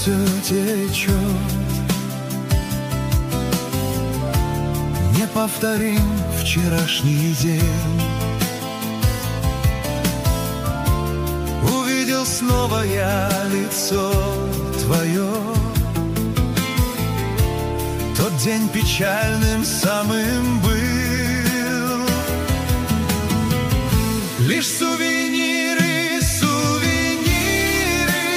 все течет. Не повторим вчерашний день. Увидел снова я лицо твое. Тот день печальным самым был. Лишь сувениры, сувениры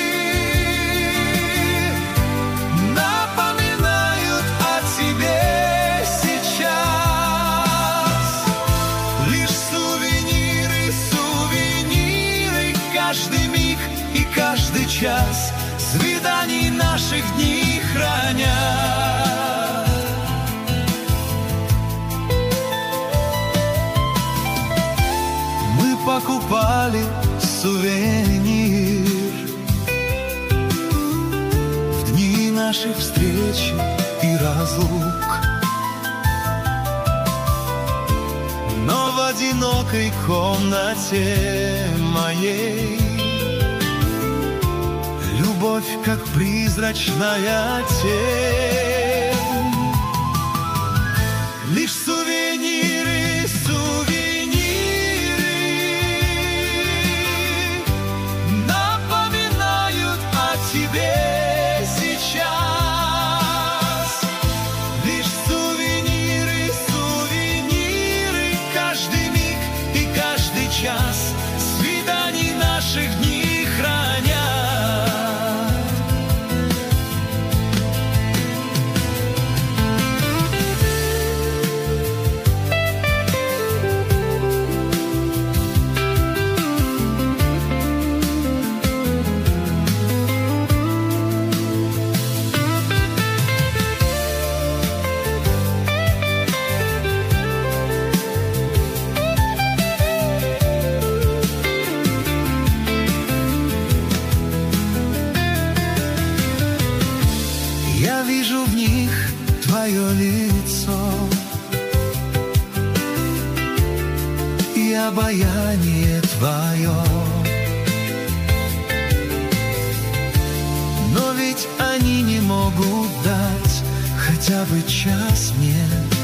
напоминают о тебе сейчас. Лишь сувениры, сувениры каждый миг и каждый час свиданий наших дней хранят. Покупали сувенир в дни наших встреч и разлук. Но в одинокой комнате моей любовь, как призрачная тень. Лишь сувениры, сувениры свиданий наших дней хранят. Я вижу в них твое лицо и обаяние твое. Но ведь они не могут дать хотя бы час мне,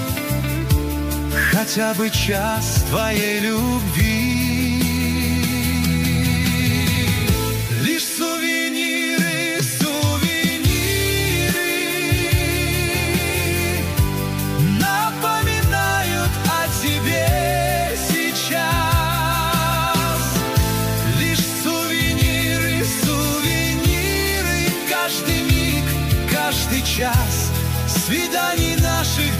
хотя бы час твоей любви. Лишь сувениры, сувениры напоминают о тебе сейчас. Лишь сувениры, сувениры каждый миг, каждый час свиданий наших